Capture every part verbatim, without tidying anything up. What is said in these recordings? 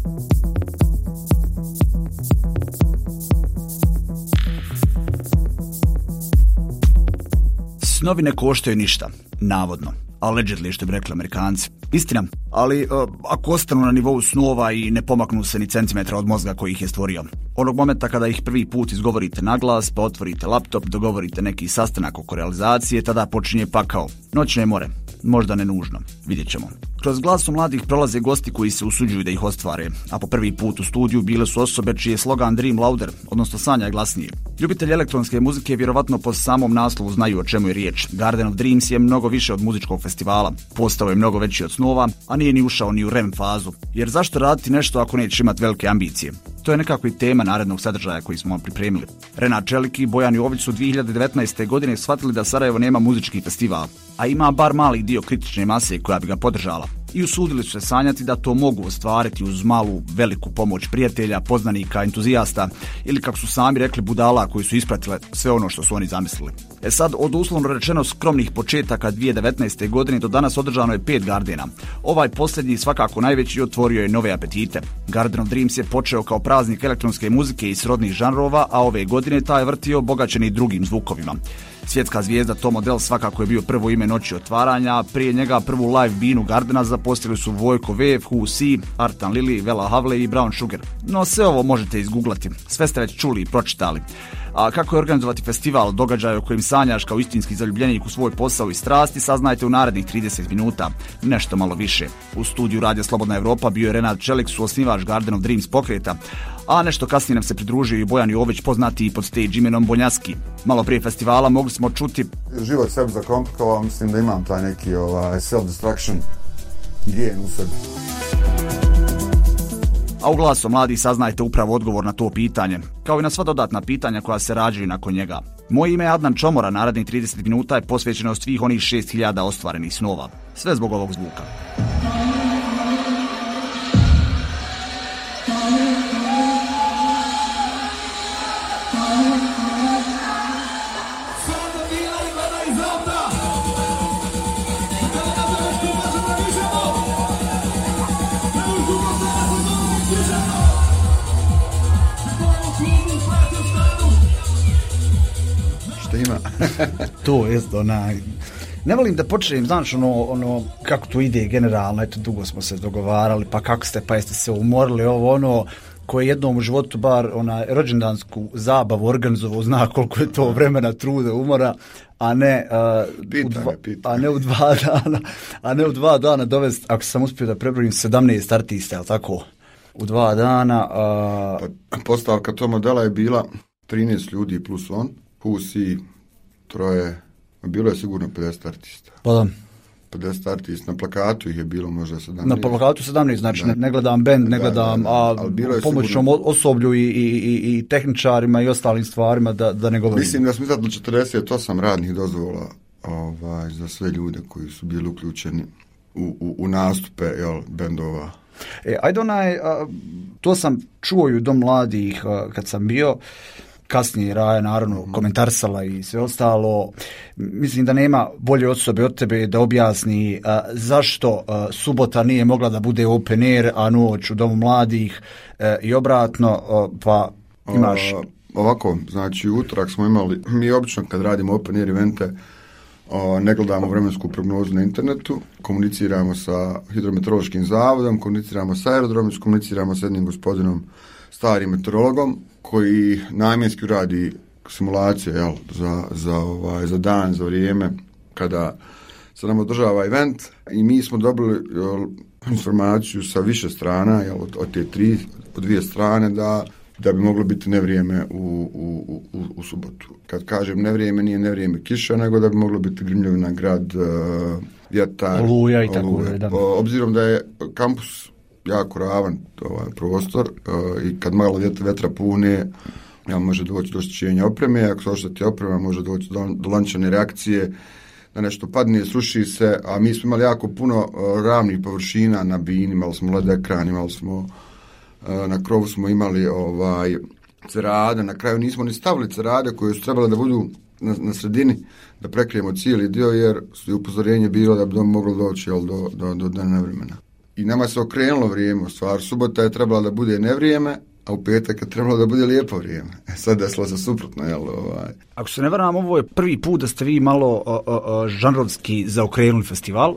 Snovi ne koštaju ništa, navodno. Allegedly, što bi rekli Amerikanci. Istina, ali uh, ako ostanu na nivou snova i ne pomaknu se ni centimetra od mozga koji ih je stvorio. Onog momenta kada ih prvi put izgovorite na glas, pa otvorite laptop, dogovorite neki sastanak oko realizacije, tada počinje pakao. Noćne more. Možda ne nužno. Vidjet ćemo. Kroz glasu mladih prolaze gosti koji se usuđuju da ih ostvare, a po prvi put u studiju bile su osobe čiji je slogan Dream Louder, odnosno sanjaj glasnije. Ljubitelji elektronske muzike vjerovatno po samom naslovu znaju o čemu je riječ. Garden of Dreams je mnogo više od muzičkog festivala. Postao je mnogo veći od snova, a nije ni ušao ni u R E M fazu. Jer zašto raditi nešto ako neće imati velike ambicije? To je nekako i tema narednog sadržaja koji smo vam pripremili. Renat Čelik i Bojan Jović su dvije hiljade devetnaeste. godine shvatili da Sarajevo nema muzički festival, a ima bar mali dio kritične mase koja bi ga podržala. I usudili su se sanjati da to mogu ostvariti uz malu, veliku pomoć prijatelja, poznanika, entuzijasta ili, kako su sami rekli, budala koji su ispratile sve ono što su oni zamislili. E sad, od uslovno rečeno skromnih početaka dvije hiljade devetnaeste. godine do danas održano je pet Gardena. Ovaj posljednji, svakako najveći, otvorio je nove apetite. Garden of Dreams je počeo kao praznik elektronske muzike i srodnih žanrova, a ove godine taj je vrtio bogaćeni drugim zvukovima. Svjetska zvijezda Tom Odell svakako je bio prvo ime noći otvaranja, prije njega prvu live binu Gardena zaposlili su Vojko Vev, Who C, Artan Lili, Vela Havle i Brown Sugar. No sve ovo možete izgooglati, sve ste već čuli i pročitali. A kako je organizovati festival, događaj o kojim sanjaš kao istinski zaljubljenik u svoj posao i strasti, saznajte u narednih trideset minuta, nešto malo više. U studiju Radija Slobodna Evropa bio je Renat Čelik, suosnivač Garden of Dreams pokreta, a nešto kasnije nam se pridružio i Bojan Jović, poznati i pod stage imenom Bonjaski. Malo prije festivala mogli smo čuti: život sebi zakomplikovao, mislim da imam taj neki ovaj, self-destruction gen u sebi. A u glasu mladih saznajte upravo odgovor na to pitanje, kao i na sva dodatna pitanja koja se rađaju nakon njega. Moje ime je Adnan Čomora, narednih trideset minuta je posvećeno svih onih šest hiljada ostvarenih snova. Sve zbog ovog zvuka. To jest onaj... Ne volim da počnem, znaš, ono, ono, kako to ide generalno, eto, dugo smo se dogovarali, pa kako ste, pa jeste se umorili, ovo, ono, koje jednom u životu bar onaj rođendansku zabavu organizovao, zna koliko je to vremena, truda, umora, a ne, uh, pitanje, u dva, pitanje. a ne u dva dana, a ne u dva dana dovesti, ako sam uspio da prebrojim sedamnaest artista, jel tako, u dva dana. Uh... Pa, postavka tog modela je bila trinaest ljudi plus on, Husi, troje, bilo je sigurno pedeset artista. Pa da. pedeset artista, na plakatu ih je bilo možda sedamnaest. Na plakatu sedamnaest, znači ne, ne gledam band, ne gledam, da, da, da. A pomoćnom sigurno... osoblju i, i, i, i tehničarima i ostalim stvarima da, da ne govorim. Mislim da smo izdali četrdeset osam radnih dozvola ovaj, za sve ljude koji su bili uključeni u, u, u nastupe, jel, bendova. E, ajde onaj, a, to sam čuo i u Dom mladih a, kad sam bio, kasnije Raja naravno komentarsala i sve ostalo. Mislim da nema bolje osobe od tebe da objasni a, zašto a, subota nije mogla da bude open air, a noć u Domu mladih a, i obratno, a, pa imaš... A, ovako, znači utorak smo imali, mi obično kad radimo open air evente, a, ne gledamo vremensku prognozu na internetu, komuniciramo sa hidrometeorološkim zavodom, komuniciramo sa aerodromom, komuniciramo sa jednim gospodinom starim meteorologom koji namjenski radi simulacije, jel, za, za, ovaj, za dan, za vrijeme kada se nam održava event, i mi smo dobili, jel, informaciju sa više strana, jel, od, od te tri, od dvije strane, da, da bi moglo biti nevrijeme u, u, u, u subotu. Kad kažem nevrijeme, nije nevrijeme kiša, nego da bi moglo biti grimljavina, grad, uh, vjetar, oluja i tako da. Obzirom da je kampus jako ravan ovaj prostor, uh, i kad malo vjetra, vetra pune, ja, može doći do oštećenja opreme, ako se ošteti oprema, može doći do, do lančane reakcije, da nešto padne, sruši se, a mi smo imali jako puno uh, ravnih površina na bini, imali smo led ekran, imali smo, uh, na krovu smo imali ovaj cerade, na kraju nismo ni stavili cerade koje su trebale da budu na, na sredini, da prekrijemo cijeli dio, jer je upozorenje bilo da bi dom moglo doći, jel, do, do, do dana vremena. i nama se okrenulo vrijeme, u stvari subota je trebala da bude nevrijeme, a u petak je trebalo da bude lijepo vrijeme. Sad desilo se suprotno, jel? Ovaj. Ako se ne varam, ovo je prvi put da ste vi malo o, o, o, žanrovski zaokrenuli festival.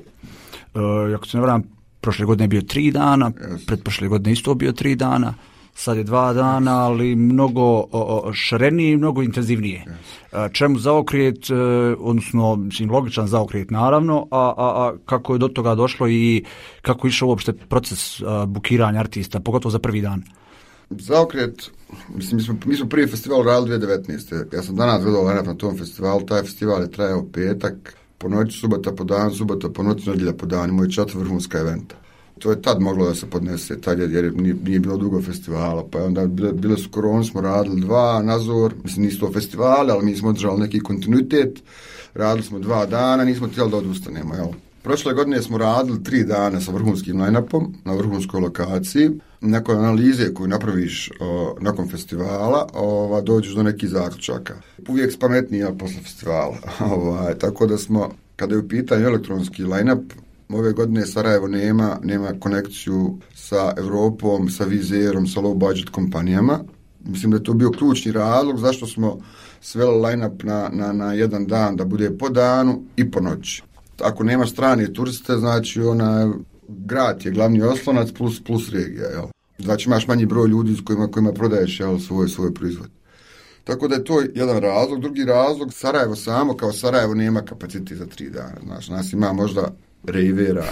E, ako se ne varam, prošle godine je bio tri dana, yes. Pretprošle godine isto bio tri dana, sad je dva dana, ali mnogo o, o, šarenije i mnogo intenzivnije. Yes. E, čemu zaokret, e, odnosno, mislim, logičan zaokret naravno, a, a, a kako je do toga došlo i kako je išao uopšte proces a, bukiranja artista, pogotovo za prvi dan? Zaokret, mislim, mi smo, mi smo prvi festival radili dvije tisuće devetnaeste. Ja sam danas gledao line-up na tom festivalu, taj festival je trajao petak, po noći subota po dan, subota po noći, nedjelja po dan, imao je četiri vrhunska eventa. To je tad moglo da se podnese, tad jer nije, nije bilo dugo festivala, pa onda bile, bile su korone, smo radili dva, nazor, mislim nisu to festivali, ali mi smo održali neki kontinuitet, radili smo dva dana, nismo htjeli da odustanemo, jel? Prošle godine smo radili tri dana sa vrhunskim line-upom na vrhunskoj lokaciji. Nakon analize koju napraviš o, nakon festivala, ova, dođeš do nekih zaključaka. Uvijek spametnija posle festivala. Ova, tako da smo, kada je u pitanju elektronski line-up, ove godine Sarajevo nema, nema konekciju sa Europom, sa Vizerom, sa low budget kompanijama. Mislim da je to bio ključni razlog zašto smo sveli line-up na, na, na jedan dan da bude po danu i po noći. Ako nema strane turiste, znači ona grad je glavni oslonac plus, plus regija, jel? Znači imaš manji broj ljudi s kojima, kojima prodaješ, jel, svoj, svoj proizvod. Tako da je to jedan razlog. Drugi razlog, Sarajevo samo kao Sarajevo nema kapacitet za tri dana. Znači, nas ima možda rejvera,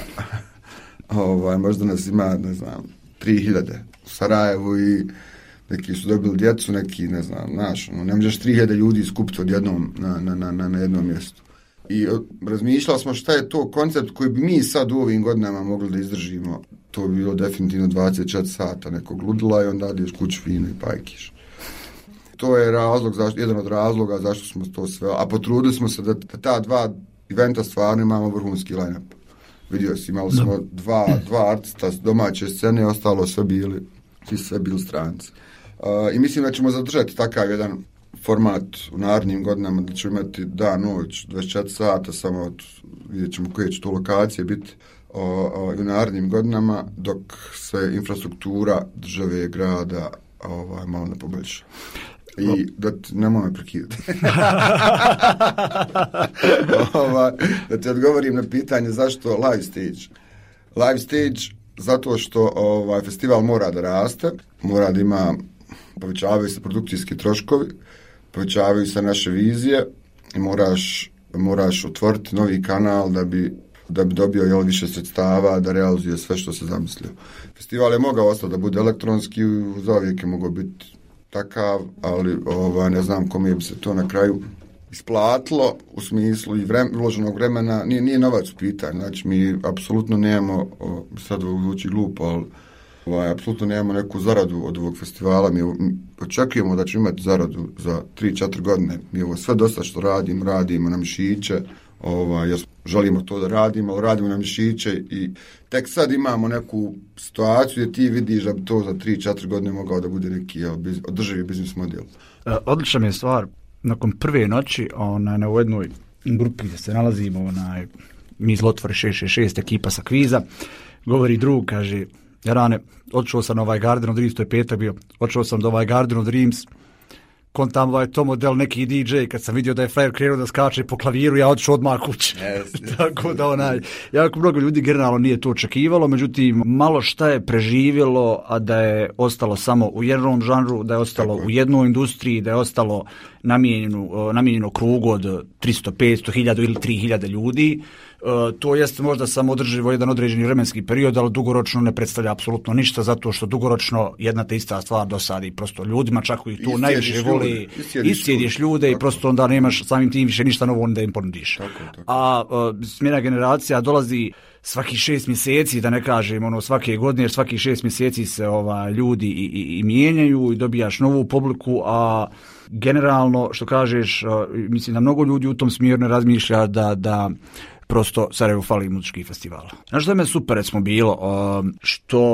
ovaj, možda nas ima, ne znam, tri hiljade u Sarajevu i neki su dobili djecu, neki, ne znam, znaš, no, ne možeš tri hiljade ljudi skupiti odjednom na, na, na, na, na jednom mjestu. I razmišljali smo šta je to koncept koji bi mi sad u ovim godinama mogli da izdržimo. To bi bilo definitivno dvadeset četiri sata nekog ludila i onda ideš kući fino i pajkiš. To je razlog, zašto, jedan od razloga zašto smo to sve, a potrudili smo se da, da ta dva eventa stvarno imamo vrhunski line-up. Vidio si, imali smo dva, dva artista s domaće scene, ostalo sve bili, svi sve bili stranci. Uh, I mislim da ćemo zadržati takav jedan format u narednim godinama, da ćemo imati dan, noć, dvadeset četiri sata, samo od, vidjet ćemo koje će to lokacije biti o, o, u narednim godinama, dok se infrastruktura države, grada ovaj, malo ne poboljša. I da ti, nemoj me prekidati. ovaj, da ti odgovorim na pitanje zašto live stage. Live stage zato što ovaj, festival mora da raste, mora da ima, povećavaju se produkcijski troškovi, povećavaju se naše vizije i moraš, moraš otvoriti novi kanal da bi, da bi dobio jel, više sredstava da realizuje sve što se zamislio. Festival je mogao ostati da bude elektronski, zauvijek je mogao biti takav, ali ovaj, ne znam kome bi se to na kraju isplatilo u smislu i vrem, uloženog vremena. Nije, nije novac u pitanju, znači mi apsolutno nemamo, o, sad ovo zvuči glupo, ali ovaj, apsolutno nemamo neku zaradu od ovog festivala. Mi, mi očekujemo da ćemo imati zaradu za tri četiri godine. Mi ovo sve dosta što radimo, radimo na mišiće, ovaj, želimo to da radimo, ali radimo na mišiće i tek sad imamo neku situaciju gdje ti vidiš da bi to za tri četiri godine mogao da bude neki jel, biz, održivi biznis model. Odlična mi je stvar, nakon prve noći onaj, na jednoj grupi gdje se nalazimo, onaj, mi Zlotvori šest šest šest ekipa sa kviza, govori drug, kaže, Jarane, odšao sam na ovaj Garden of Dreams, to je petak bio, odšao sam do ovaj Garden of Dreams, kontam ovaj to model neki D J, kad sam vidio da je frajer krenuo da skače po klaviru, ja odšao odmah kući. Yes, yes. Tako da onaj, jako mnogo ljudi generalno nije to očekivalo, međutim, malo šta je preživjelo, a da je ostalo samo u jednom žanru, da je ostalo Tako. u jednoj industriji, da je ostalo namijenjeno, namijenjeno krugu od tristo, petsto, hiljadu ili tri hiljade ljudi. Uh, to jest možda samo održivo jedan određeni vremenski period, ali dugoročno ne predstavlja apsolutno ništa, zato što dugoročno jedna te ista stvar dosadi prosto ljudima, čak i tu najviše voli, iscijediš ljude tako. I prosto onda nemaš samim tim više ništa novo da im ponudiš. Tako, tako. A uh, smjena generacija dolazi svaki šest mjeseci, da ne kažem ono svake godine, jer svaki šest mjeseci se ova, ljudi i, i, i mijenjaju i dobijaš novu publiku, a generalno, što kažeš, uh, mislim da mnogo ljudi u tom smjeru ne razmišlja da, da prosto Sarajevo fali muzičkih festivala. Znaš što je me super recimo bilo, um, što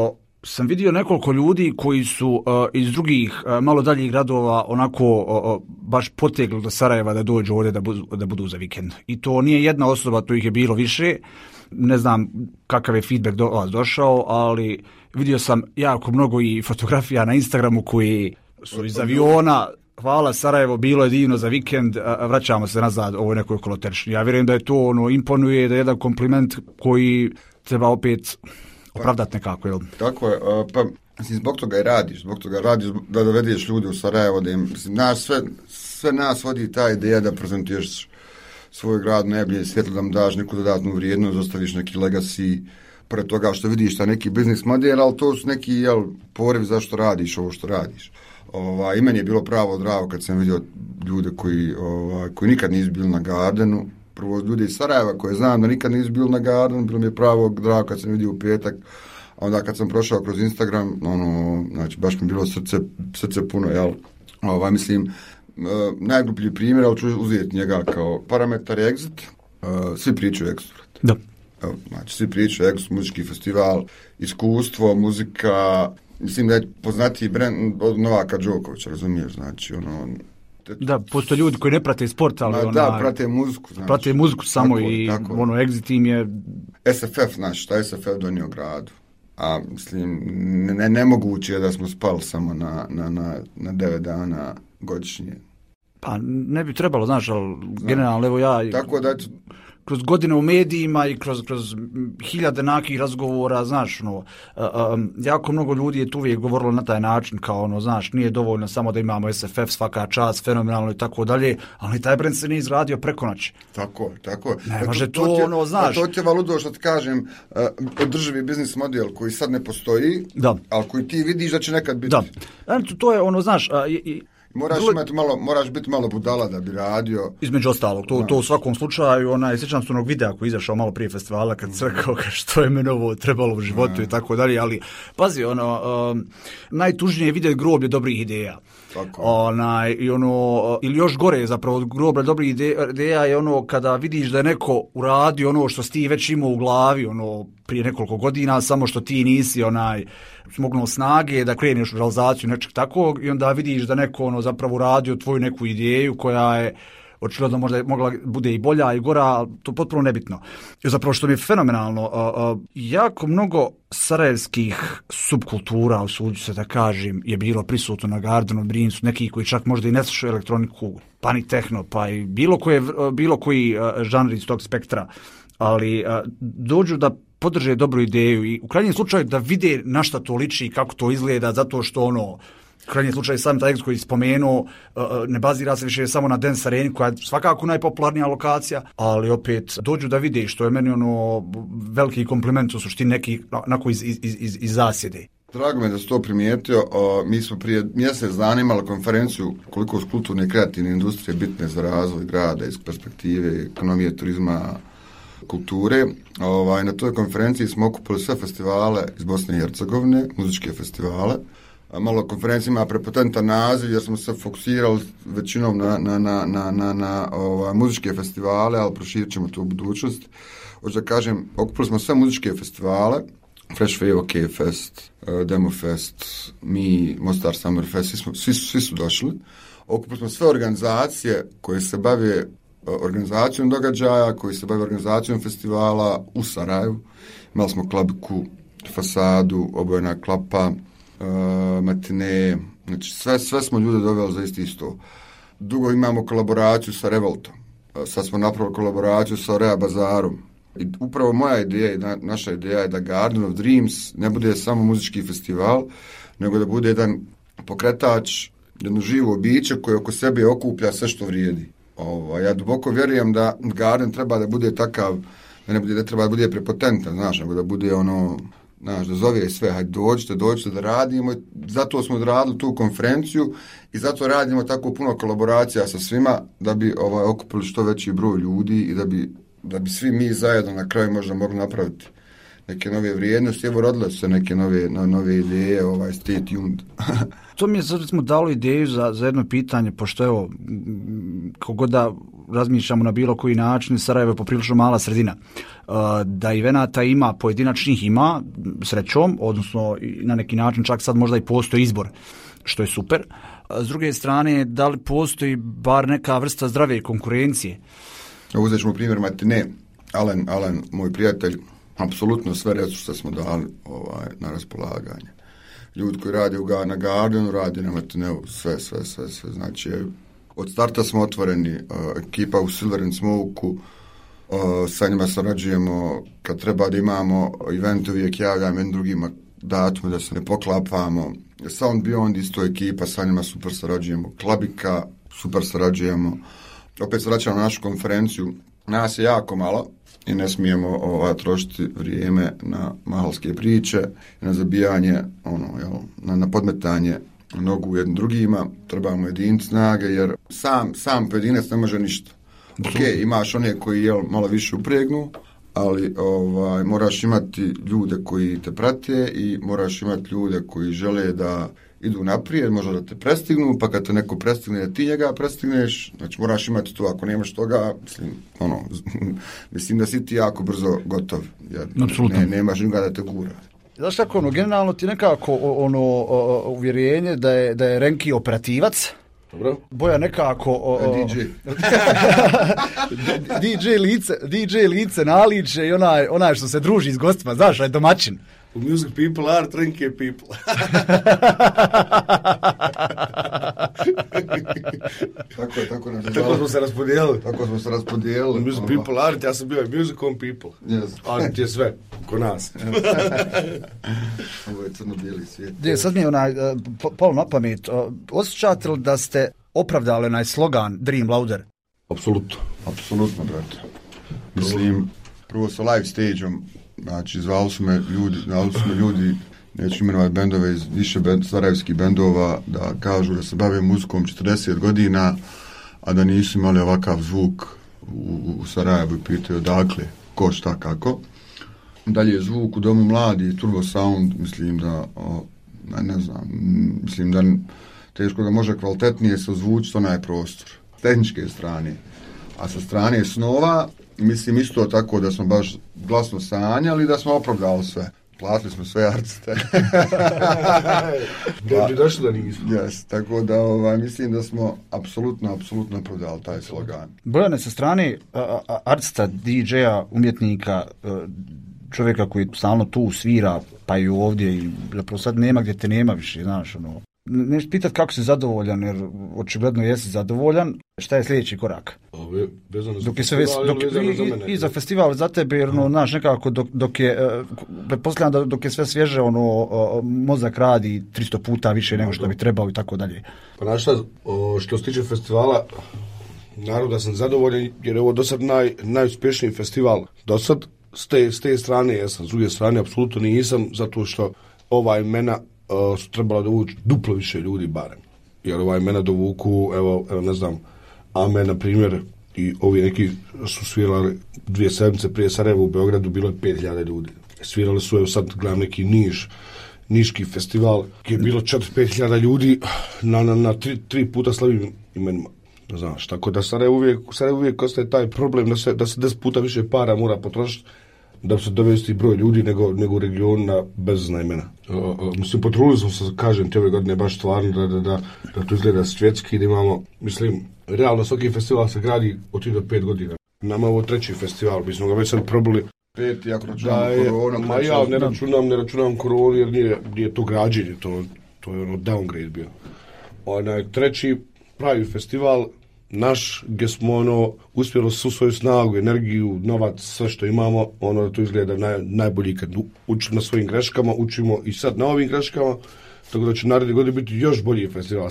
sam vidio nekoliko ljudi koji su uh, iz drugih uh, malo daljih gradova onako uh, baš potegli do Sarajeva da dođu ovdje da budu, da budu za vikend. I to nije jedna osoba, to ih je bilo više. Ne znam kakav je feedback do vas došao, ali vidio sam jako mnogo i fotografija na Instagramu koji su iz aviona. Hvala Sarajevo, bilo je divno za vikend, vraćamo se nazad ovoj nekoj koloteršnji. Ja vjerujem da je to ono, imponuje, da je jedan kompliment koji treba opet opravdati nekako. Jel? Tako je, pa mislim, zbog toga i radiš, zbog toga radiš da dovedeš ljude u Sarajevo, da im, mislim, naš, sve, sve nas vodi ta ideja da prezentuješ svoj grad najbolje svjetlo, da mu daš neku dodatnu vrijednost, ostaviš neki legacy, pored toga što vidiš ta neki biznis model, ali to su neki jel, poriv zašto radiš ovo što radiš. Ova, i meni je bilo pravo drago kad sam vidio ljude koji, ova, koji nikad nisu bili na Gardenu, prvo ljudi iz Sarajeva koje znam da nikad nisu bili na Gardenu, bilo mi je pravo drago kad sam vidio u petak, a onda kad sam prošao kroz Instagram, ono, znači baš mi je bilo srce, srce puno, jel, ova, mislim, Uh, najgluplji primjer, ali ću uzeti njega kao parametar Exit. Uh, svi pričaju Exit. Da. Evo, znači, svi pričaju Exit, muzički festival, iskustvo, muzika, mislim da je poznatiji brand od Novaka Đokovića, razumiješ, znači, ono... Te, da, postoje ljudi koji ne prate sport, ali ona... Da, prate muziku, znači. Prate muziku samo tako, i tako. Ono, Exit im je... S F F, znači, šta je S F F donio gradu? A, mislim, ne, nemoguće je da smo spali samo na, na, na, na devet dana godišnje. Pa ne bi trebalo, znaš, ali generalno, evo ja... Tako da... Kroz godine u medijima i kroz, kroz hiljade nakih razgovora, znaš, ono, uh, um, jako mnogo ljudi je tu uvijek govorilo na taj način, kao ono, znaš, nije dovoljno samo da imamo S F F, svaka čast, fenomenalno i tako dalje, ali taj brend se nije izradio preko noći. Tako, tako. Ne to, može to, to je, ono, znaš. To ti je valudo što ti kažem, uh, održivi biznis model koji sad ne postoji, da. Ali koji ti vidiš da će nekad biti. Da, to, to je ono, znaš, uh, i, i Moraš imati malo, moraš biti malo budala da bi radio. Između ostalog, to, to u svakom slučaju, onaj, sjećam se onog videa koji je izašao malo prije festivala, kad se rekao što je meni ovo trebalo u životu i tako dalje, ali pazi, ono, um, najtužnije je vidjeti groblje dobrih ideja. Tako. Onaj, i ono, ili još gore zapravo od groblja dobrih ideja je ono kada vidiš da je neko uradio ono što si ti već imao u glavi, ono, prije nekoliko godina, samo što ti nisi onaj smognuo snage da kreneš u realizaciju nečeg takvog i onda vidiš da neko ono zapravo uradio tvoju neku ideju koja je očigledno možda je mogla bude i bolja i gora, to potpuno nebitno. I zapravo što mi je fenomenalno, uh, uh, jako mnogo sarajevskih subkultura, usuđu se da kažem, je bilo prisutno na Gardenu, Brinsu, neki koji čak možda i ne slušaju elektroniku, pa ni tehno, pa i bilo, koje, bilo koji uh, žanr iz tog spektra, ali uh, dođu da podrže dobru ideju i u krajnjem slučaju da vide na šta to liči i kako to izgleda, zato što ono, u krajnjem slučaju sam taj koji spomenuo, ne bazira se više samo na Dance Areni, koja je svakako najpopularnija lokacija, ali opet dođu da vide, što je meni ono veliki kompliment u suštini neki onako iz, iz, iz, iz zasjede. Drago me da si to primijetio. O, mi smo prije mjesec dana imali konferenciju koliko su kulturne i kreativne industrije bitne za razvoj grada iz perspektive ekonomije, turizma, kulture. Ovaj, na toj konferenciji smo okupili sve festivale iz Bosne i Hercegovine, muzičke festivale. Malo konferencija ima prepotentan naziv jer smo se fokusirali većinom na, na, na, na, na, na ovaj, muzičke festivale, ali proširit ćemo to u budućnosti. Hoću da kažem, okupili smo sve muzičke festivale, Fresh Wave, OK Fest, Demo Fest, mi, Mostar Summer Fest, svi, smo, svi, svi su došli. Okupili smo sve organizacije koje se bave organizacijom događaja, koji se bave organizacijom festivala u Sarajevu. Imali smo klabiku, fasadu, obojena klapa, uh, matine, znači sve, sve smo ljude doveli za isti isto. Dugo imamo kolaboraciju sa Revoltom, uh, sad smo napravili kolaboraciju sa Rea Bazarom. I upravo moja ideja i na, naša ideja je da Garden of Dreams ne bude samo muzički festival, nego da bude jedan pokretač, jedno živo biće koje oko sebe okuplja sve što vrijedi. Ovo, ja duboko vjerujem da Garden treba da bude takav, da ne bude, da treba da bude prepotentan, znaš, nego da bude ono, znaš, da zove sve, hajde dođite, dođite da radimo, zato smo odradili tu konferenciju i zato radimo tako puno kolaboracija sa svima, da bi ovaj, okupili što veći broj ljudi i da bi, da bi svi mi zajedno na kraju možda mogli napraviti neke nove vrijednosti, evo rodile se neke nove, no, nove ideje, ovaj, stay tuned. To mi je sad recimo dalo ideju za, za jedno pitanje, pošto evo, kako da razmišljamo na bilo koji način, Sarajevo je poprilično mala sredina. Da evenata ima, pojedinačnih ima, srećom, odnosno na neki način čak sad možda i postoji izbor, što je super. S druge strane, da li postoji bar neka vrsta zdrave konkurencije? Uzet ćemo primjer Matine. Alen, Alen, moj prijatelj, apsolutno sve resurse smo dali ovaj, na raspolaganje. Ljudi koji rade u, na Guardianu, rade na Matineu, sve, sve, sve, sve. Znači, od starta smo otvoreni, uh, ekipa u Silver and Smoke-u, uh, sa njima sarađujemo, kad treba da imamo event, uvijek javljamo jednim drugima datume da se ne poklapamo. Sound Beyond isto ekipa, sa njima super sarađujemo. Klabika, super sarađujemo. Opet se vraćamo na našu konferenciju. Nas je jako malo i ne smijemo ovaj, trošiti vrijeme na mahalske priče, na zabijanje, ono, jel, na, na podmetanje nogu jednim drugima. Trebamo jediniti snage, jer sam, sam pojedinac ne može ništa. Ok, imaš one koji jel, malo više upregnu, ali ovaj, moraš imati ljude koji te prate i moraš imati ljude koji žele da idu naprijed, možda da te prestignu, pa kad te neko prestigne, da ti njega prestigneš, znači moraš imati to, ako nemaš toga, mislim, ono, mislim da si ti jako brzo gotov, jer ne, nemaš njega da te gura. Znaš kako, ono, generalno ti nekako ono, uvjerenje da je, da je Renki operativac, dobro. Boja nekako o, o, D J D J lice, D J lice naliče i onaj, onaj što se druži s gostima, znaš, onaj domaćin. Music people are Renke people. tako je, tako nas Tako smo se raspodijelili. Tako smo se raspodijelili. Music people are, ja sam bio i music on people. Yes. Ali ti je sve, ko nas. Ovo je crno-bijeli svijet. Je, sad mi je onaj, polo na pamet, osjećate li da ste opravdali onaj slogan Dream Louder? Apsolutno. Apsolutno, brate. Mislim, prvo sa live stage-om, znači, zvali su me ljudi, zvali su me ljudi, neću imenovati bendove iz više bend, sarajevskih bendova, da kažu da se bave muzikom četrdeset godina, a da nisu imali ovakav zvuk u, u Sarajevu i pitaju odakle, ko, šta, kako. Dalje zvuk u Domu mladi, Turbo Sound, mislim da, o, ne znam, mislim da teško da može kvalitetnije se ozvučiti onaj prostor, s tehničke strane. A sa strane snova, mislim isto tako da smo baš glasno sanjali, da smo opravdali sve. Platili smo sve artiste. Da bi došli da nismo. Yes, tako da ovaj, mislim da smo apsolutno, apsolutno opravdali taj slogan. Bojane, sa strane a, a, artista, D J-a, umjetnika, a, čovjeka koji stalno tu svira, pa i ovdje, i zapravo sad nema gdje te nema više, znaš, ono. Nešto pitat kako si zadovoljan, jer očigledno jesi zadovoljan. Šta je sljedeći korak? Ove, vezano za dok je sve ves, dok, i, za i, i za festival za tebe, jer no, znaš, nekako dok, dok je, pretpostavljam da dok je sve svježe, ono, mozak radi tristo puta više nego što bi trebao i tako dalje. Pa znaš šta, što se tiče festivala, naravno da sam zadovoljan, jer je ovo do sad naj, najuspješniji festival. Do sad, s te, s te strane jesam, s druge strane apsolutno nisam, zato što ova imena Uh, su trebala dovući duplo više ljudi barem. Jer ovaj imena dovuku, evo, evo ne znam, Ame, na primjer, i ovi neki su svirali dvije sedmice prije Sarajeva u Beogradu, bilo je pet hiljada ljudi. Svirali su, evo sad gledam neki Niš, Niški festival, gdje je bilo četiri do pet hiljada ljudi na, na, na tri, tri puta slavim imenima. Ne znaš, tako da Sarajevo uvijek, Sarajevo uvijek ostaje taj problem da se, da se deset puta više para mora potrošiti da se dovesti broj ljudi nego, nego u regionu na bezazna imena. Uh, uh, mislim, potrudili smo se, kažem, te ove godine baš stvarno da, da, da, da to izgleda svjetski, da imamo, mislim, realno svaki festival se gradi od tri do pet godina. Nama je ovo treći festival, mi smo ga već sad probali. Pet, jako računam korona. Ma ja ne računam, ne računam koronu jer nije, nije to građenje, to, to je ono downgrade bio. Onaj treći pravi festival, naš, gdje smo ono, uspjeli svu svoju snagu, energiju, novac, sve što imamo, ono to izgleda naj, najbolji kad učimo na svojim greškama, učimo i sad na ovim greškama, tako da će naredne godine biti još bolji festival.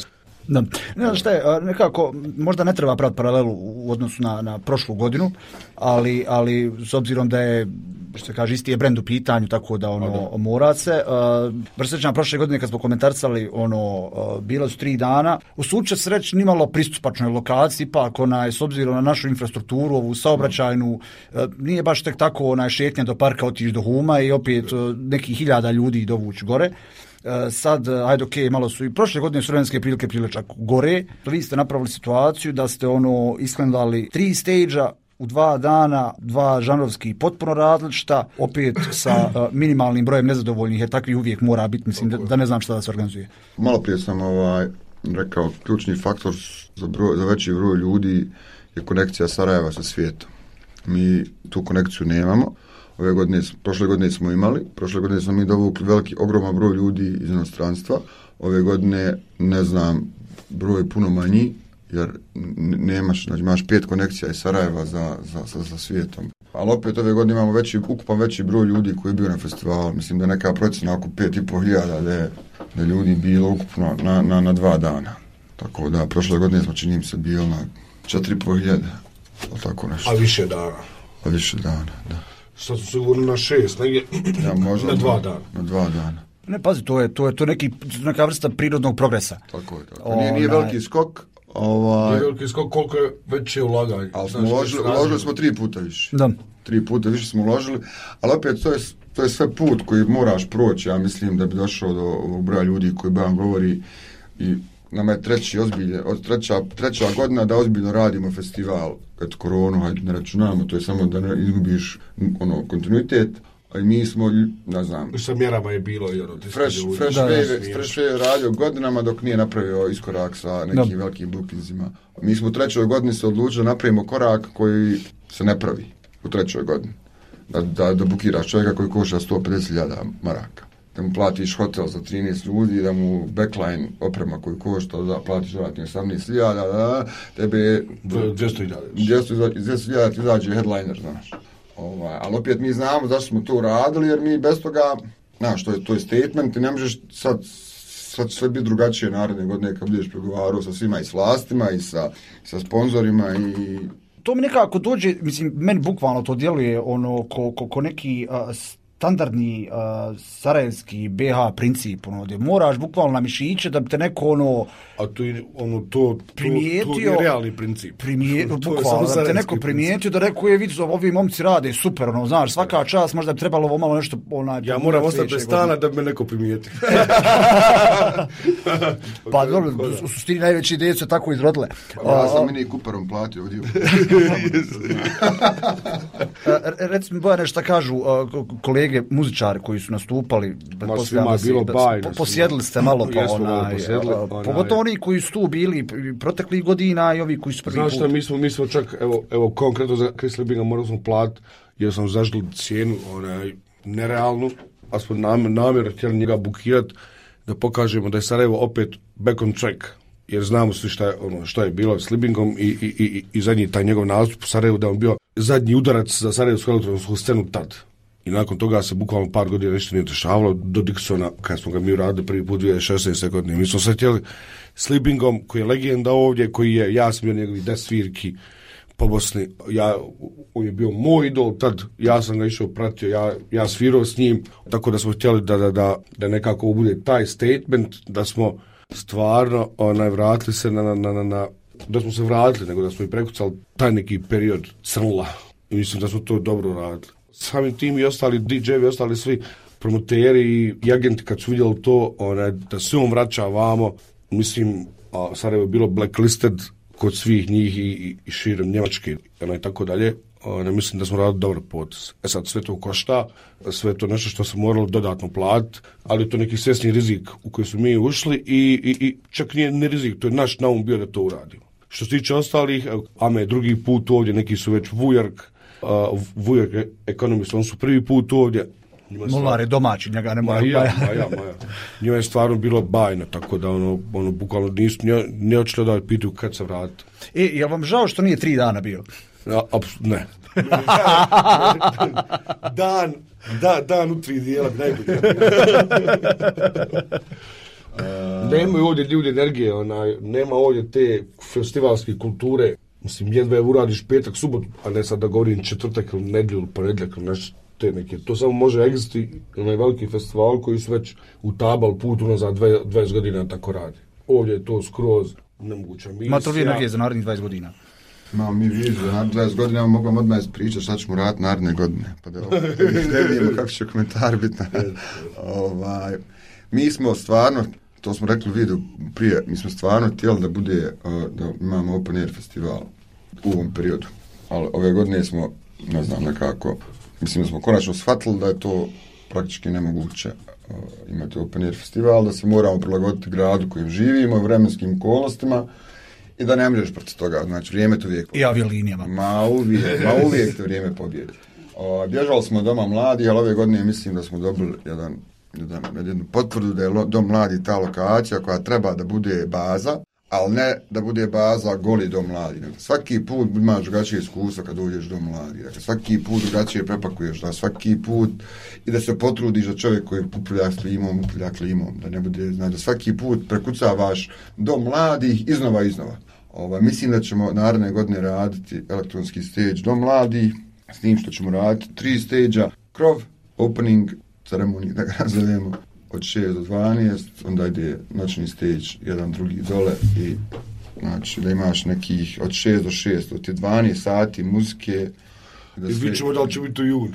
Da. Ne znam šta je, nekako, možda ne treba praviti paralelu u odnosu na, na prošlu godinu, ali, ali s obzirom da je, što se kaže, isti je brend u pitanju, tako da ono, da. mora se. Uh, Baš sećam prošle godine kad smo komentarisali, ono, uh, bila su tri dana, u slučaju se reći nimalo pristupačnoj lokaciji, ipak onaj, s obzirom na našu infrastrukturu, ovu saobraćajnu, uh, nije baš tek tako onaj šetnja do parka otići do Huma i opet uh, nekih hiljada ljudi dovući gore. Uh, sad, uh, ajde, ok, malo su i prošle godine su vremenske prilike prile čak gore. Vi ste napravili situaciju da ste ono isklandali tri stage-a u dva dana, dva žanrovski potpuno različita, opet sa uh, minimalnim brojem nezadovoljnih, jer takvi uvijek mora biti, mislim, da, da ne znam šta da se organizuje. Malo prije sam ovaj, rekao, ključni faktor za, broj, za veći broj ljudi je konekcija Sarajeva sa svijetom. Mi tu konekciju nemamo. Ove godine, prošle godine smo imali, prošle godine smo mi dovukli veliki, ogroman broj ljudi iz inostranstva. Ove godine, ne znam, broj je puno manji, jer nemaš, znači imaš pet konekcija iz Sarajeva za, za, za, za svijetom. Ali opet ove godine imamo veći, ukupan veći broj ljudi koji je bio na festivalu. Mislim da je neka procjena oko pet i pol hiljada da je da ljudi bilo ukupno na, na, na dva dana. Tako da, prošle godine smo, čini mi se, bilo na četiri i pol hiljade. Tako nešto. A više dana. A više dana, da. Sad su sigurno na šest, negdje, ja, možda na dva dana. Na dva dana. Ne, pazi, to je, to je to neki, neka vrsta prirodnog progresa. Tako je, tako. Nije, nije veliki skok, ovaj... Nije veliki skok, koliko je veće ulaganje. Ali smo uložili, uložili smo tri puta više. Da. Tri puta više smo uložili, ali opet to je, to je sve put koji moraš proći, ja mislim, da bi došao do ovog broja ljudi koji vam govori i nama je treći ozbilje, od treća, treća godina da ozbiljno radimo festival, kad koronu, hajde ne računamo, to je samo da ne izgubiš ono, kontinuitet, a i mi smo, ne znam... Sa mjerama je bilo, jer... Fresh, fresh, da, wave, fresh Wave radio godinama dok nije napravio iskorak sa nekim da. velikim bookingsima. Mi smo u trećoj godini se odlučili da napravimo korak koji se ne pravi u trećoj godini. Da, da, da bukiraš čovjeka koji koša sto pedeset hiljada maraka. Da mu platiš hotel za trinaest ljudi, da mu backline oprema koju košta, da platiš dodatnih osamnaest hiljada, da tebe... dvjesto hiljada. dvjesto hiljada ti izađe headliner, znaš. Ovaj, ali opet mi znamo zašto smo to radili, jer mi bez toga, znaš, to je, to je statement i ne možeš sad, sad sve biti drugačije naredne godine kad budeš pregovarao sa svima i s vlastima i sa, sa sponzorima i... To mi nekako dođe, mislim, meni bukvalno to djeluje ono ko, ko, ko neki uh, standardni uh, sarajevski be ha princip, ono, gdje moraš bukvalno na mišiće da bi te neko ono... A to je, ono, to, primijetio, to, to je realni princip. Primijetio, bukvalno, da te neko primijetio, da rekao je, vidi, ovi momci rade super, ono, znaš, svaka čast, možda bi trebalo ovo malo nešto... Onaj, ja moram ostati bez stana da bi me neko primijetio. Pa dobro, u suštini najveće ideje su tako izrodile. Pa, ja sam Mini Cooperom platio ovdje. Recimo, Bojane, šta kažu kolege muzičari koji su nastupali, svima bilo bajno. Posjedili ste malo po onaj, pogotovo oni koji su tu bili proteklih godina i ovi koji su prvi put. Znaš šta, mi smo, mi smo čak, evo, evo konkretno za Chris Libinga morali smo platiti, jer sam zažili cijenu onaj, nerealnu, a smo nam, namjer htjeli njega bukirati da pokažemo da je Sarajevo opet back on track, jer znamo svi šta je, ono, šta je bilo s Libingom i, i, i, i zadnji taj njegov nastup u Sarajevu, da on bio zadnji udarac za Sarajevsku elektronsku scenu tad. I nakon toga se bukvalno par godina nešto nije dešavalo do Dixona, kad smo ga mi uradili prvi put dvije tisuće šesnaeste godine. Mi smo se htjeli s Libingom, koji je legenda ovdje, koji je, ja sam bio njegovi des svirki po Bosni, ja, on je bio moj idol tad, ja sam ga išao pratio, ja, ja svirao s njim, tako da smo htjeli da, da, da, da nekako bude taj statement, da smo stvarno onaj, vratili se na, na, na, na, da smo se vratili, nego da smo i prekucali taj neki period crnula. I mislim da smo to dobro radili. Samim tim i ostali di džeji, ostali svi promoteri i agenti kad su vidjeli to, onaj, da se on vraća vamo, mislim, a Sarajevo je bilo blacklisted kod svih njih i, i, i širom Njemačke, onaj, tako dalje. Ne mislim da smo radili dobar potez. E sad, sve to košta, sve to nešto što smo morali dodatno platiti, ali to neki svjesni rizik u koji su mi ušli i, i, i čak nije ne rizik, to je naš naum bio da to uradimo. Što se tiče ostalih, Ame drugi put ovdje, neki su već Vujark, Uh, Vujark Economist, on su prvi put ovdje. Mular je domaći, njega ne mora. Ma ja, ma ja, ma ja. Njima je stvarno bilo bajno, tako da ono, ono bukvalno nisu, ne, ne očilo da pitaju kad se vrati. E, je vam žao što nije tri dana bio? Ja, abs- ne. dan, da, dan u tri dijela, najbolje. Nemaju ovdje ljudi energije, onaj, nema ovdje te festivalske kulture. Mislim, jedva je uradiš petak, subotu, a ne sad da govorim četvrtak ili nedjelju ili ponedjeljak ili nešto te neke. To samo može egziti onaj veliki festival koji su već utabali put unazad dvadeset godina tako radi. Ovdje je to skroz nemoguća misija. Ma to vi energije za narednih dvadeset godina? Imamo mi viziju, na dvadeset godina mogu vam odmah ispričati šta ćemo raditi naredne godine. Pa da ne vidimo kako će komentar biti. ovaj, mi smo stvarno, to smo rekli u videu prije, mi smo stvarno htjeli da bude, da imamo open air festival u ovom periodu. Ali ove godine smo, ne znam, nekako, mislim da smo konačno shvatili da je to praktički nemoguće uh, imati open air festival, da se moramo prilagoditi gradu kojem živimo, vremenskim okolnostima i da ne možeš protiv toga, znači vrijeme to uvijek. I aviolinijama. Ma uvijek, ma uvijek to vrijeme pobjedi. Uh, bježali smo doma mladi, ali ove godine mislim da smo dobili jedan, jedan, jednu potvrdu da je dom mladi ta lokacija koja treba da bude baza, ali ne da bude baza goli dom mladi. Svaki put imaš drugačije iskustva kad uđeš dom mladi. Dakle, svaki put drugačije prepakuješ, da svaki put i da se potrudiš da čovjek koji upulja klimom, upulja klimom, da ne bude, znači da svaki put prekucavaš dom mladih iznova iznova. Ova, mislim da ćemo naredne godine raditi elektronski stage dom mladih, s tim što ćemo raditi tri stage-a, krov, opening, ceremoniju, da ga nazovemo, od šest do dvanaest, onda ide noćni stage, jedan drugi dole i znači da imaš nekih od šest do šest, od dvanaest sati muzike. Da I vidit ćemo da li će biti u junu.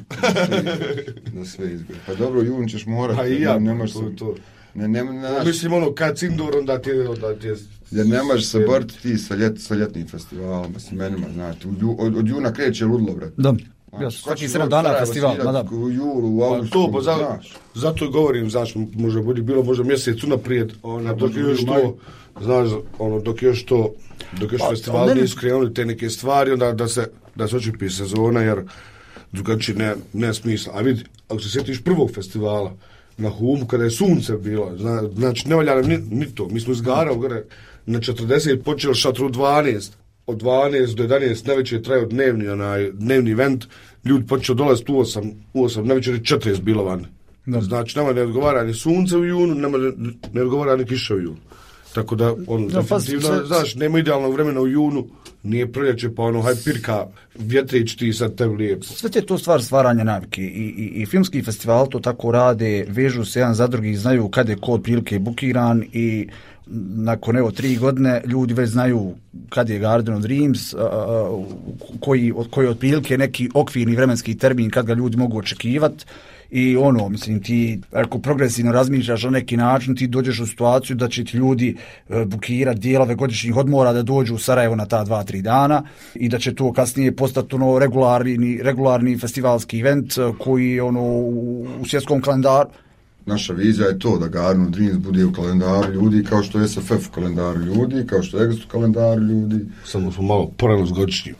Da sve izgleda. Pa dobro, jun ćeš morati. Pa i ja, ne, ne to, to. Ne, ne, ne, ne, mislim ono, kad Cindur, onda ti je... Onda ti je jer ne možeš se boriti ti sa, ljet, sa ljetnim festivalom, sa imenima, znači, od, od juna kreće ludlo, brate. Da. Ja, svaki sedam dana festival, da. U julu, u augustu, pa to, pa za, zato i govorim, znači, može biti bilo možda mjesec unaprijed, ona, dok je još to, znaš, ono, dok je još to, dok još pa, festival ne, nisu krenuli te neke stvari, onda da se, da se očipi sezona, jer drugačije ne, ne smisla. A vidi, ako se sjetiš prvog festivala, na Humu, kada je sunce bilo, zna, znači, ne valja nam ni, ni to, mi smo izgarali gore, na četrdeset počeli šatru u dvanaest, od dvanaest do jedanaest najveće trajao dnevni, onaj, dnevni event, ljudi počeo dolaziti u osam, u osam, najveće je četrdeset bilo van. Da. Znači, nama ne odgovara ni sunce u junu, nama ne, ne odgovara ni kiša u junu. Tako da, on, da, definitivno, pa, znaš, nema idealnog vremena u junu, nije proljeće, pa ono, haj pirka, vjetrić ti sad tebi lijepo. Sve je to stvar stvaranja navike i, i, i filmski festival to tako rade, vežu se jedan za drugi, znaju kada je ko otprilike bukiran i nakon evo tri godine ljudi već znaju kad je Garden of Dreams, a, a, koji, koji je otprilike neki okvirni vremenski termin kad ga ljudi mogu očekivati. I ono, mislim, ti ako progresivno razmišljaš na neki način, ti dođeš u situaciju da će ti ljudi e, bukirati dijelove godišnjih odmora da dođu u Sarajevo na ta dva, tri dana i da će to kasnije postati ono regularni, regularni festivalski event koji ono u, u svjetskom kalendaru. Naša vizija je to da Garden of Dreams bude u kalendaru ljudi kao što je S F F u kalendaru ljudi, kao što je Exit u kalendaru ljudi. Samo smo malo porano s godišnjim.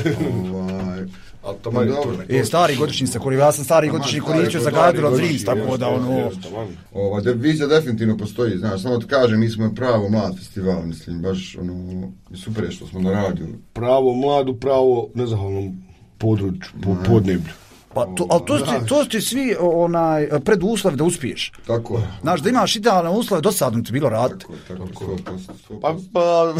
ovaj... Ali to manje to ne. E, stari godišnji se koristio, ja sam stari godišnji koristio za Garden of Dreams, tako da ono... Ova de, vizija definitivno postoji, znaš, samo ti kažem, mi smo pravo mlad festival, mislim, baš ono, super je što smo na radiju. Pravo mladu, pravo nezahvalnom području, po, podneblju. Pa to, ali to ti, to ti svi onaj preduslovi da uspiješ. Tako je. Znaš, da imaš idealne uslove, dosadno ti bilo raditi. Tako, tako, sto posto. Pa, pa...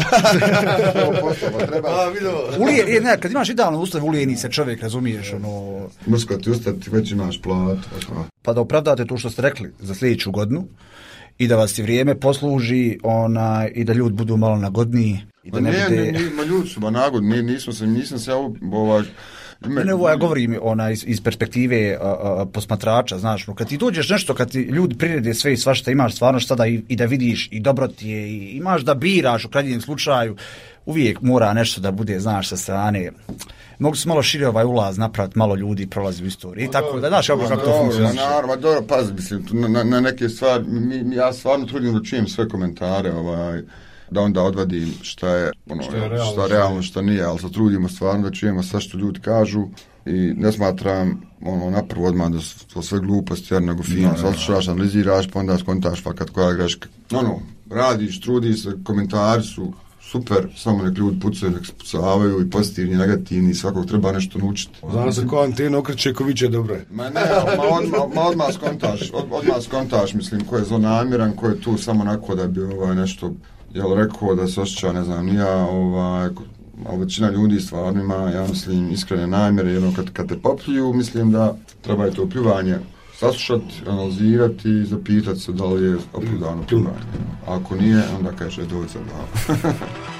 pa treba... Pa, vidimo. Ulije, ne, kad imaš idealne uslove, ulijeni se čovjek, razumiješ, ono... Musko ti ustati, već imaš plat. Pa da opravdate to što ste rekli za sljedeću godinu i da vas i vrijeme posluži, onaj, i da ljudi budu malo nagodniji. I da ma ne, ne bude... ne, ne, ma ljudi su, ma nagodni, nismo se, nisam se, ovaj... Ne, ne, ovo ja govorim ona iz, iz perspektive a, a, posmatrača, znaš, kad ti dođeš nešto, kad ti ljudi prirede sve i svašta, imaš stvarno šta da i, i da vidiš i dobro ti je, i imaš da biraš u krajnjem slučaju, uvijek mora nešto da bude, znaš, sa strane. Mogu se malo šire ovaj ulaz napraviti, malo ljudi prolazi u istoriji i tako da, znaš, kako to funkcionira. Naravno, dobro, pazi, mislim, na, na neke stvari, mi, mi, ja stvarno trudim da čujem sve komentare, ovaj, da onda odvadim šta je, ono, šta je realno, šta, realno, šta nije, ali se trudimo stvarno da čujemo sve što ljudi kažu i ne smatram ono, naprvo odmah da su to sve gluposti, jer nego fino, no, saslušaš, analiziraš, pa onda skontaš fakat koja greška. Ono, radiš, trudiš se, komentari su super, samo nek ljudi pucaju, nek se pucavaju i pozitivni, negativni, svakog treba nešto naučiti. Zna se ko antena okreće, ko viće dobro je. Ma ne, ma odmah, ma odmah skontaš, od, odmah skontaš, mislim, ko je zlonamiran, ko je tu samo onako da bi ovaj, nešto, jel rekao da se osjeća, ne znam, nija, ovaj, ali većina ljudi stvarno ima, ja mislim, iskrene namjere, jedno kad, kad te popljuju, mislim da treba je to pljuvanje saslušati, analizirati i zapitati se da li je opravdano pljuvanje. Ako nije, onda kaže dođe za glavu.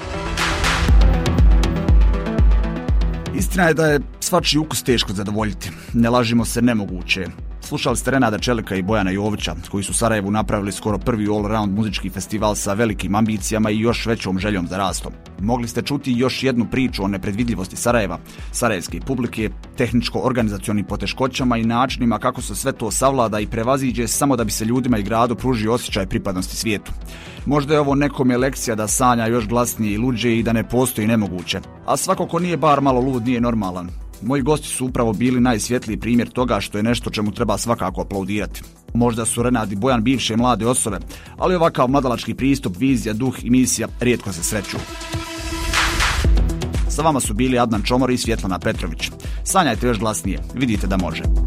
Istina je da je svačiji ukus teško zadovoljiti. Ne lažimo se, nemoguće. Slušali ste Renada Čelika i Bojana Jovića, koji su u Sarajevu napravili skoro prvi all-around muzički festival sa velikim ambicijama i još većom željom za rastom. Mogli ste čuti još jednu priču o nepredvidljivosti Sarajeva, sarajevske publike, tehničko-organizacionim poteškoćama i načinima kako se sve to savlada i prevaziđe samo da bi se ljudima i gradu pružio osjećaj pripadnosti svijetu. Možda je ovo nekome lekcija da sanja još glasnije i luđe i da ne postoji nemoguće. A svako ko nije bar malo lud nije normalan. Moji gosti su upravo bili najsvjetliji primjer toga što je nešto čemu treba svakako aplaudirati. Možda su Renad i Bojan bivše mlade osobe, ali ovakav mladalački pristup, vizija, duh i misija rijetko se sreću. Sa vama su bili Adnan Čomor i Svjetlana Petrović. Sanjajte još glasnije, vidite da može.